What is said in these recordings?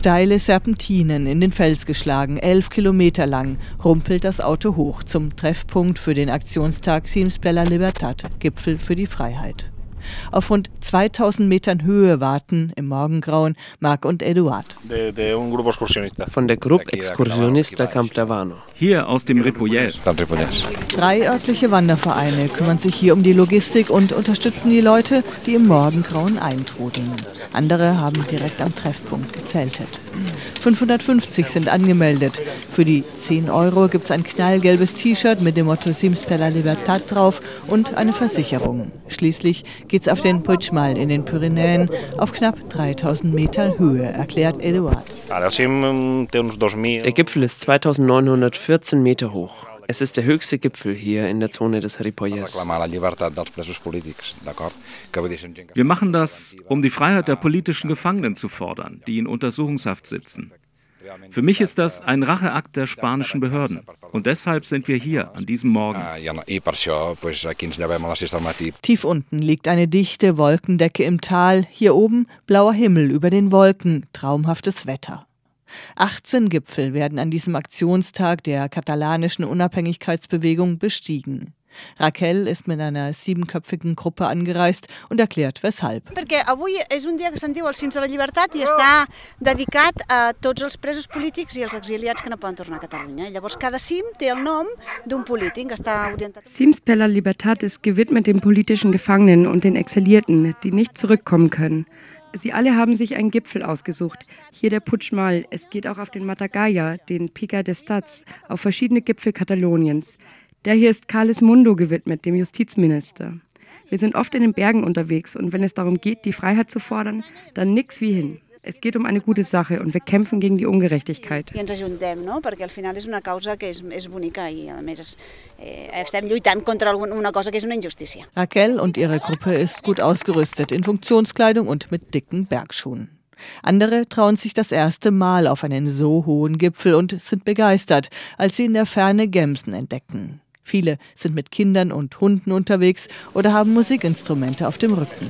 Steile Serpentinen in den Fels geschlagen, 11 Kilometer lang, rumpelt das Auto hoch zum Treffpunkt für den Aktionstag Cims per la Libertad, Gipfel für die Freiheit. Auf rund 2000 Metern Höhe warten im Morgengrauen Marc und Eduard. Von der Gruppe Excursionista Campdevano. Hier aus dem Ripollès. 3 örtliche Wandervereine kümmern sich hier um die Logistik und unterstützen die Leute, die im Morgengrauen eintrudeln. Andere haben direkt am Treffpunkt gezeltet. 550 sind angemeldet. Für die 10 € gibt es ein knallgelbes T-Shirt mit dem Motto Cims per la Libertad drauf und eine Versicherung. Schließlich geht's auf den Puigmal in den Pyrenäen auf knapp 3000 Metern Höhe, erklärt Eduard. Der Gipfel ist 2914 Meter hoch. Es ist der höchste Gipfel hier in der Zone des Ripollès. Wir machen das, um die Freiheit der politischen Gefangenen zu fordern, die in Untersuchungshaft sitzen. Für mich ist das ein Racheakt der spanischen Behörden. Und deshalb sind wir hier an diesem Morgen. Tief unten liegt eine dichte Wolkendecke im Tal. Hier oben blauer Himmel über den Wolken, traumhaftes Wetter. 18 Gipfel werden an diesem Aktionstag der katalanischen Unabhängigkeitsbewegung bestiegen. Raquel ist mit einer 7-köpfigen Gruppe angereist und erklärt, weshalb. Avui és un dia que se'n diu el Cims de la Llibertat i està dedicat a tots els presos polítics i els exiliats que no poden tornar a Catalunya. Llavors cada cim té el nom d'un polític que està orientat. Cims per la Libertad ist gewidmet den politischen Gefangenen und den Exilierten, die nicht zurückkommen können. Sie alle haben sich einen Gipfel ausgesucht. Hier der Puigmal. Es geht auch auf den Matagaya, den Pica d'Estats, auf verschiedene Gipfel Kataloniens. Der hier ist Carles Mundo gewidmet, dem Justizminister. Wir sind oft in den Bergen unterwegs und wenn es darum geht, die Freiheit zu fordern, dann nix wie hin. Es geht um eine gute Sache und wir kämpfen gegen die Ungerechtigkeit. I ens ajuntem, no? Perquè al final és una causa que és bonica i a més estem lluitant contra una cosa que és una injustícia. Raquel und ihre Gruppe ist gut ausgerüstet in Funktionskleidung und mit dicken Bergschuhen. Andere trauen sich das erste Mal auf einen so hohen Gipfel und sind begeistert, als sie in der Ferne Gemsen entdecken. Viele sind mit Kindern und Hunden unterwegs oder haben Musikinstrumente auf dem Rücken.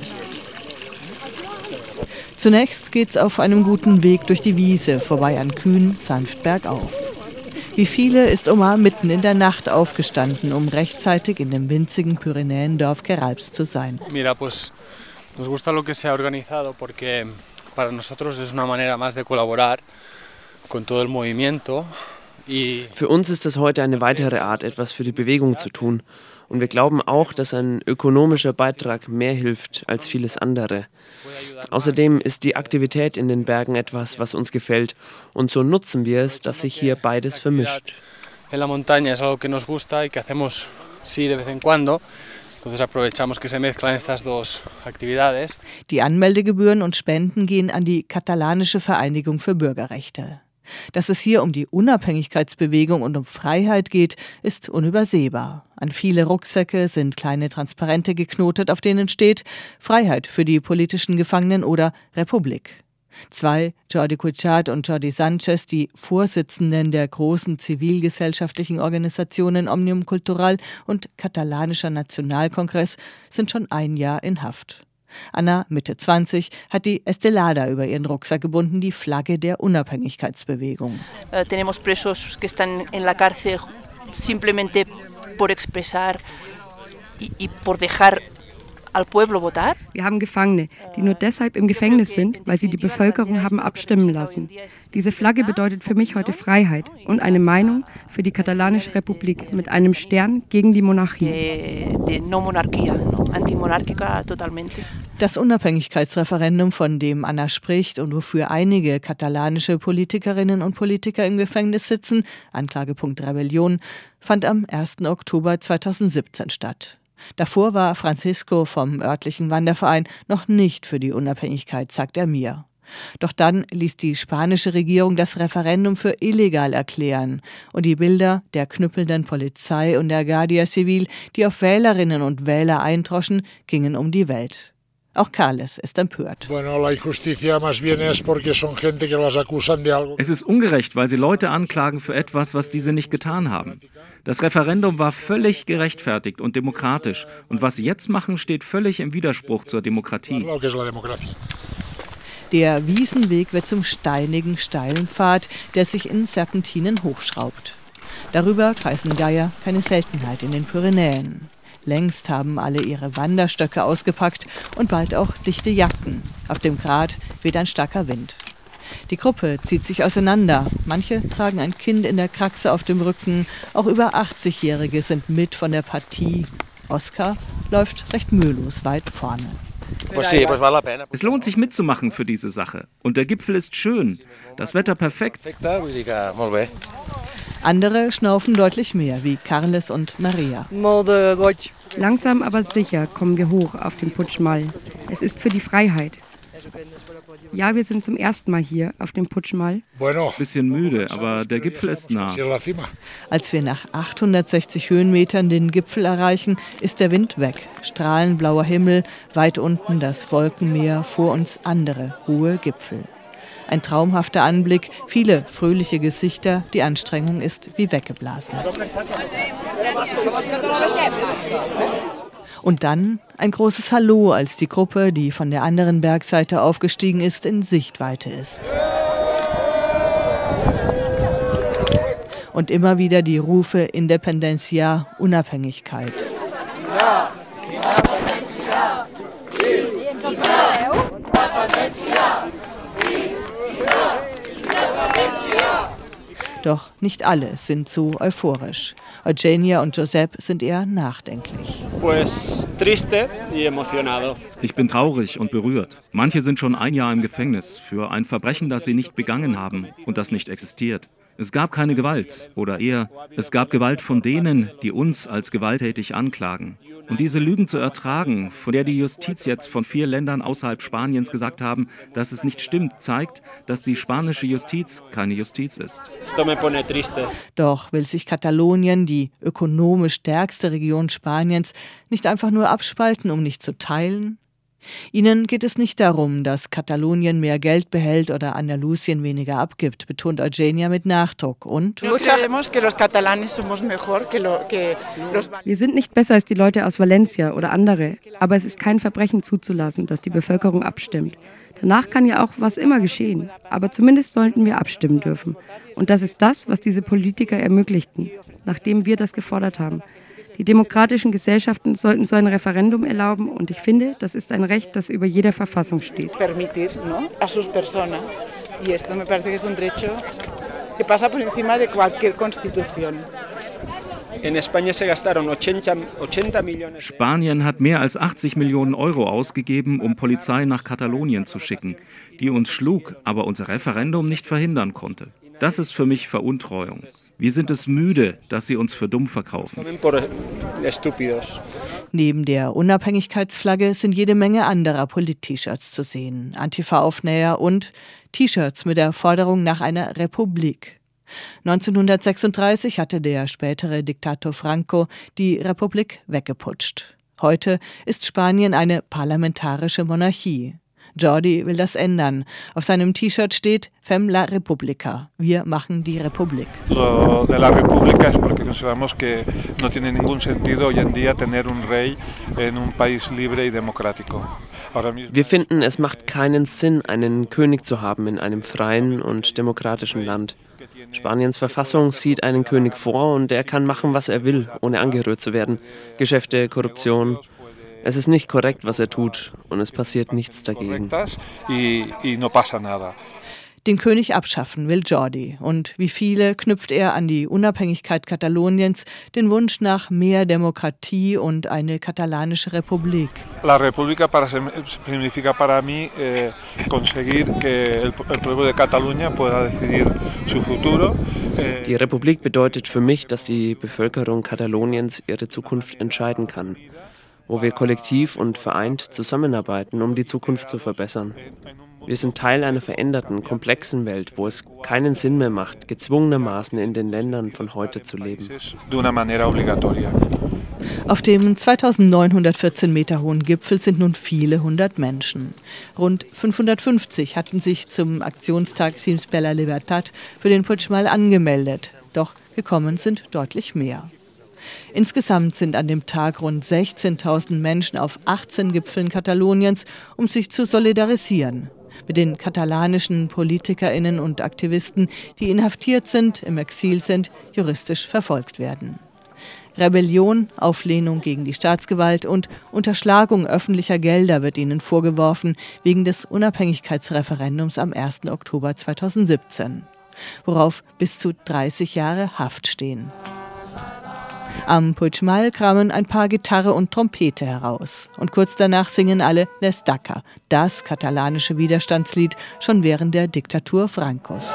Zunächst geht's auf einem guten Weg durch die Wiese, vorbei an Kühen, sanft bergauf. Wie viele ist Omar mitten in der Nacht aufgestanden, um rechtzeitig in dem winzigen Pyrenäendorf Queralbs zu sein. Mira, pues nos gusta lo que se ha organizado porque para nosotros es una manera más de colaborar con todo el movimiento. Für uns ist es heute eine weitere Art, etwas für die Bewegung zu tun. Und wir glauben auch, dass ein ökonomischer Beitrag mehr hilft als vieles andere. Außerdem ist die Aktivität in den Bergen etwas, was uns gefällt. Und so nutzen wir es, dass sich hier beides vermischt. En la montaña es algo que nos gusta y que hacemos sí de vez en cuando. Entonces aprovechamos que se mezclan estas dos actividades. Die Anmeldegebühren und Spenden gehen an die katalanische Vereinigung für Bürgerrechte. Dass es hier um die Unabhängigkeitsbewegung und um Freiheit geht, ist unübersehbar. An viele Rucksäcke sind kleine Transparente geknotet, auf denen steht Freiheit für die politischen Gefangenen oder Republik. 2, Jordi Cuixart und Jordi Sánchez, die Vorsitzenden der großen zivilgesellschaftlichen Organisationen Òmnium Cultural und Katalanischer Nationalkongress, sind schon ein Jahr in Haft. Anna, Mitte 20, hat die Estelada über ihren Rucksack gebunden, die Flagge der Unabhängigkeitsbewegung. Tenemos presos que están en la cárcel simplemente por expresar y por dejar al pueblo votar. Wir haben Gefangene, die nur deshalb im Gefängnis sind, weil sie die Bevölkerung haben abstimmen lassen. Diese Flagge bedeutet für mich heute Freiheit und eine Meinung für die katalanische Republik mit einem Stern gegen die Monarchie. Das Unabhängigkeitsreferendum, von dem Anna spricht und wofür einige katalanische Politikerinnen und Politiker im Gefängnis sitzen, Anklagepunkt Rebellion, fand am 1. Oktober 2017 statt. Davor war Francisco vom örtlichen Wanderverein noch nicht für die Unabhängigkeit, sagt er mir. Doch dann ließ die spanische Regierung das Referendum für illegal erklären und die Bilder der knüppelnden Polizei und der Guardia Civil, die auf Wählerinnen und Wähler eindroschen, gingen um die Welt. Auch Carles ist empört. Es ist ungerecht, weil sie Leute anklagen für etwas, was diese nicht getan haben. Das Referendum war völlig gerechtfertigt und demokratisch. Und was sie jetzt machen, steht völlig im Widerspruch zur Demokratie. Der Wiesenweg wird zum steinigen, steilen Pfad, der sich in Serpentinen hochschraubt. Darüber kreisen Geier, keine Seltenheit in den Pyrenäen. Längst haben alle ihre Wanderstöcke ausgepackt und bald auch dichte Jacken. Auf dem Grat weht ein starker Wind. Die Gruppe zieht sich auseinander. Manche tragen ein Kind in der Kraxe auf dem Rücken. Auch über 80-Jährige sind mit von der Partie. Oscar läuft recht mühelos weit vorne. Es lohnt sich mitzumachen für diese Sache. Und der Gipfel ist schön. Das Wetter perfekt. Andere schnaufen deutlich mehr, wie Carles und Maria. Langsam aber sicher kommen wir hoch auf den Puigmal. Es ist für die Freiheit. Ja, wir sind zum ersten Mal hier auf dem Puigmal. Bisschen müde, aber der Gipfel ist nah. Als wir nach 860 Höhenmetern den Gipfel erreichen, ist der Wind weg. Strahlenblauer Himmel, weit unten das Wolkenmeer, vor uns andere hohe Gipfel. Ein traumhafter Anblick, viele fröhliche Gesichter, die Anstrengung ist wie weggeblasen. Und dann ein großes Hallo, als die Gruppe, die von der anderen Bergseite aufgestiegen ist, in Sichtweite ist. Und immer wieder die Rufe Independencia, Unabhängigkeit. Doch nicht alle sind so euphorisch. Eugenia und Josep sind eher nachdenklich. Ich bin traurig und berührt. Manche sind schon ein Jahr im Gefängnis für ein Verbrechen, das sie nicht begangen haben und das nicht existiert. Es gab keine Gewalt, oder eher, es gab Gewalt von denen, die uns als gewalttätig anklagen. Und diese Lügen zu ertragen, von der die Justiz jetzt von 4 Ländern außerhalb Spaniens gesagt haben, dass es nicht stimmt, zeigt, dass die spanische Justiz keine Justiz ist. Doch will sich Katalonien, die ökonomisch stärkste Region Spaniens, nicht einfach nur abspalten, um nicht zu teilen? Ihnen geht es nicht darum, dass Katalonien mehr Geld behält oder Andalusien weniger abgibt, betont Eugenia mit Nachdruck. Und wir sind nicht besser als die Leute aus Valencia oder andere, aber es ist kein Verbrechen zuzulassen, dass die Bevölkerung abstimmt. Danach kann ja auch was immer geschehen, aber zumindest sollten wir abstimmen dürfen. Und das ist das, was diese Politiker ermöglichten, nachdem wir das gefordert haben. Die demokratischen Gesellschaften sollten so ein Referendum erlauben und ich finde, das ist ein Recht, das über jeder Verfassung steht. Spanien hat mehr als 80 Millionen Euro ausgegeben, um Polizei nach Katalonien zu schicken, die uns schlug, aber unser Referendum nicht verhindern konnte. Das ist für mich Veruntreuung. Wir sind es müde, dass sie uns für dumm verkaufen. Neben der Unabhängigkeitsflagge sind jede Menge anderer Polit-T-Shirts zu sehen, Antifa-Aufnäher und T-Shirts mit der Forderung nach einer Republik. 1936 hatte der spätere Diktator Franco die Republik weggeputscht. Heute ist Spanien eine parlamentarische Monarchie. Jordi will das ändern. Auf seinem T-Shirt steht Fem la República. Wir machen die Republik. Lo de la República es porque consideramos que no tiene ningún sentido hoy en día tener un rey en un país libre y democrático. Wir finden, es macht keinen Sinn, einen König zu haben in einem freien und demokratischen Land. Spaniens Verfassung sieht einen König vor und er kann machen, was er will, ohne angerührt zu werden. Geschäfte, Korruption. Es ist nicht korrekt, was er tut, und es passiert nichts dagegen. Den König abschaffen will Jordi. Und wie viele knüpft er an die Unabhängigkeit Kataloniens den Wunsch nach mehr Demokratie und eine katalanische Republik. La República significa para mí conseguir que el pueblo de Cataluña pueda decidir su futuro. Die Republik bedeutet für mich, dass die Bevölkerung Kataloniens ihre Zukunft entscheiden kann, wo wir kollektiv und vereint zusammenarbeiten, um die Zukunft zu verbessern. Wir sind Teil einer veränderten, komplexen Welt, wo es keinen Sinn mehr macht, gezwungenermaßen in den Ländern von heute zu leben. Auf dem 2914 Meter hohen Gipfel sind nun viele hundert Menschen. Rund 550 hatten sich zum Aktionstag Cims per la Libertad für den Puigmal angemeldet. Doch gekommen sind deutlich mehr. Insgesamt sind an dem Tag rund 16.000 Menschen auf 18 Gipfeln Kataloniens, um sich zu solidarisieren. mit den katalanischen PolitikerInnen und Aktivisten, die inhaftiert sind, im Exil sind, juristisch verfolgt werden. Rebellion, Auflehnung gegen die Staatsgewalt und Unterschlagung öffentlicher Gelder wird ihnen vorgeworfen, wegen des Unabhängigkeitsreferendums am 1. Oktober 2017, worauf bis zu 30 Jahre Haft stehen. Am Puigmal kramen ein paar Gitarre und Trompete heraus. Und kurz danach singen alle Les Daca, das katalanische Widerstandslied, schon während der Diktatur Francos.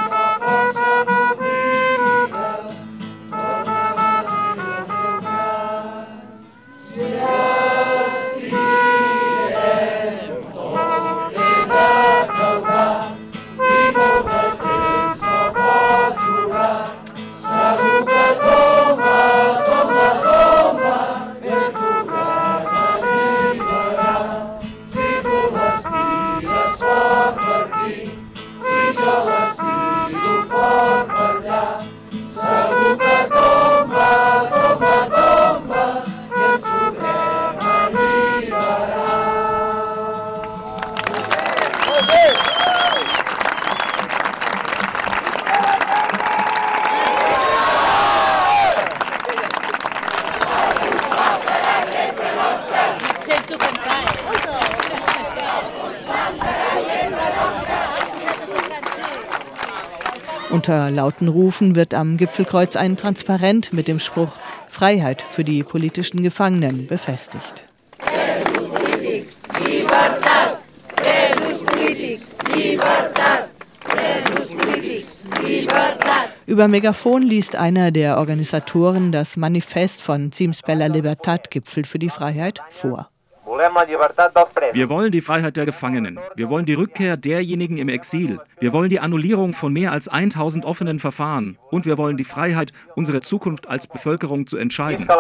Unter lauten Rufen wird am Gipfelkreuz ein Transparent mit dem Spruch »Freiheit für die politischen Gefangenen« befestigt. Presos polítics, llibertat! Presos polítics, llibertat! Presos polítics, llibertat! Über Megafon liest einer der Organisatoren das Manifest von Cims per la Libertad, Gipfel für die Freiheit, vor. Wir wollen die Freiheit der Gefangenen. Wir wollen die Rückkehr derjenigen im Exil. Wir wollen die Annullierung von mehr als 1000 offenen Verfahren. Und wir wollen die Freiheit, unsere Zukunft als Bevölkerung zu entscheiden.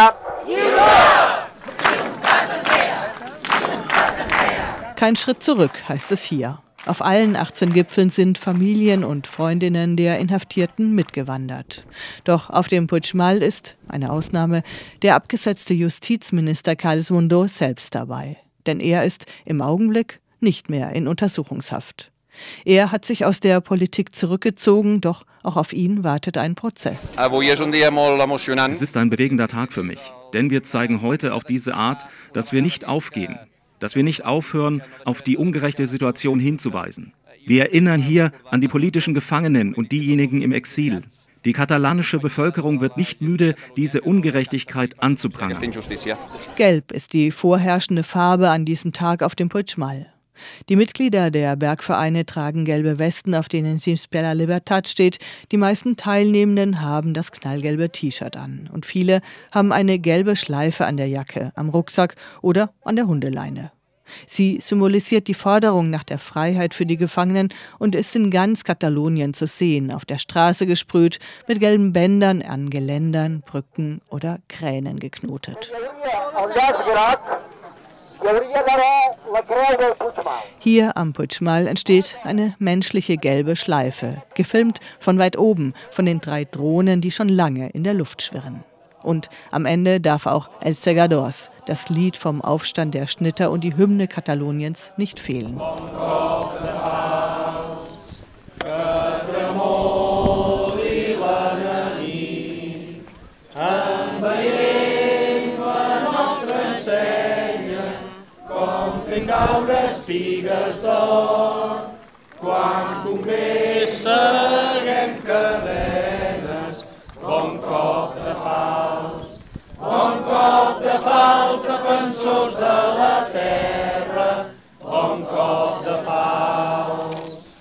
Kein Schritt zurück, heißt es hier. Auf allen 18 Gipfeln sind Familien und Freundinnen der Inhaftierten mitgewandert. Doch auf dem Puigmal ist, eine Ausnahme, der abgesetzte Justizminister Carles Mundó selbst dabei. Denn er ist im Augenblick nicht mehr in Untersuchungshaft. Er hat sich aus der Politik zurückgezogen, doch auch auf ihn wartet ein Prozess. Es ist ein bewegender Tag für mich, denn wir zeigen heute auf diese Art, dass wir nicht aufgeben. Dass wir nicht aufhören, auf die ungerechte Situation hinzuweisen. Wir erinnern hier an die politischen Gefangenen und diejenigen im Exil. Die katalanische Bevölkerung wird nicht müde, diese Ungerechtigkeit anzuprangern. Gelb ist die vorherrschende Farbe an diesem Tag auf dem Puigmal. Die Mitglieder der Bergvereine tragen gelbe Westen, auf denen Cims per la Libertad steht. Die meisten Teilnehmenden haben das knallgelbe T-Shirt an. Und viele haben eine gelbe Schleife an der Jacke, am Rucksack oder an der Hundeleine. Sie symbolisiert die Forderung nach der Freiheit für die Gefangenen und ist in ganz Katalonien zu sehen, auf der Straße gesprüht, mit gelben Bändern an Geländern, Brücken oder Kränen geknotet. Hier am Puigmal entsteht eine menschliche gelbe Schleife, gefilmt von weit oben, von den 3 Drohnen, die schon lange in der Luft schwirren. Und am Ende darf auch Els Segadors, das Lied vom Aufstand der Schnitter und die Hymne Kataloniens, nicht fehlen. Caure espigues d'or, quan convé seguem cadenes, bon cop de fals, defensors de la terra, bon cop de fals.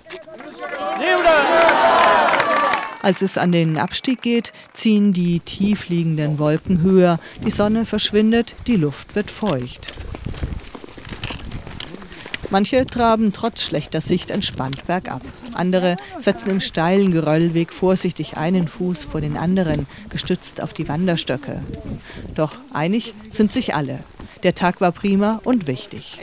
Als es an den Abstieg geht, ziehen die tief liegenden Wolken höher, die Sonne verschwindet, die Luft wird feucht. Manche traben trotz schlechter Sicht entspannt bergab. Andere setzen im steilen Geröllweg vorsichtig einen Fuß vor den anderen, gestützt auf die Wanderstöcke. Doch einig sind sich alle. Der Tag war prima und wichtig.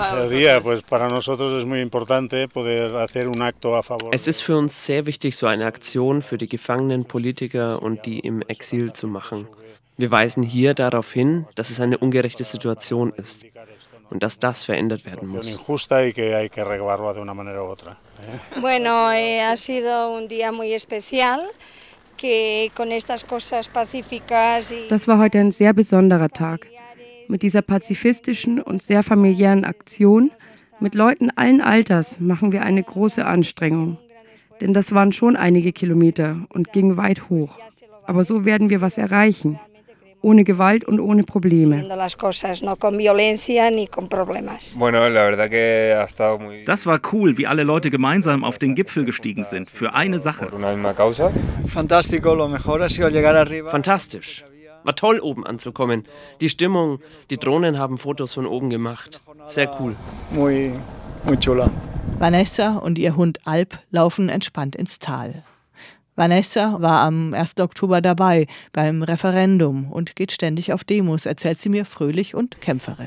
Es ist für uns sehr wichtig, so eine Aktion für die gefangenen Politiker und die im Exil zu machen. Wir weisen hier darauf hin, dass es eine ungerechte Situation ist. und dass das verändert werden muss. Bueno, ha sido un día muy especial. Das war heute ein sehr besonderer Tag. Mit dieser pazifistischen und sehr familiären Aktion, mit Leuten allen Alters, machen wir eine große Anstrengung. Denn das waren schon einige Kilometer und ging weit hoch. Aber so werden wir was erreichen. Ohne Gewalt und ohne Probleme. Das war cool, wie alle Leute gemeinsam auf den Gipfel gestiegen sind, für eine Sache. Fantastisch. War toll, oben anzukommen. Die Stimmung, die Drohnen haben Fotos von oben gemacht. Sehr cool. Muy chula. Vanessa und ihr Hund Alp laufen entspannt ins Tal. Vanessa war am 1. Oktober dabei beim Referendum und geht ständig auf Demos, erzählt sie mir fröhlich und kämpferisch.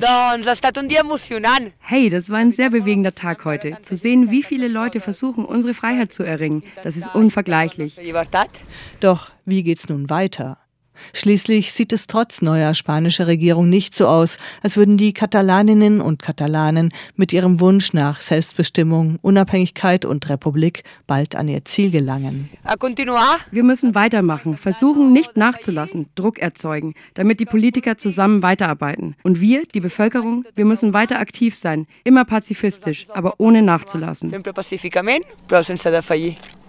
Hey, das war ein sehr bewegender Tag heute. Zu sehen, wie viele Leute versuchen, unsere Freiheit zu erringen, das ist unvergleichlich. Doch wie geht's nun weiter? Schließlich sieht es trotz neuer spanischer Regierung nicht so aus, als würden die Katalaninnen und Katalanen mit ihrem Wunsch nach Selbstbestimmung, Unabhängigkeit und Republik bald an ihr Ziel gelangen. Wir müssen weitermachen, versuchen nicht nachzulassen, Druck erzeugen, damit die Politiker zusammen weiterarbeiten. Und wir, die Bevölkerung, wir müssen weiter aktiv sein, immer pazifistisch, aber ohne nachzulassen. Sempre pacíficament, però sense defallir.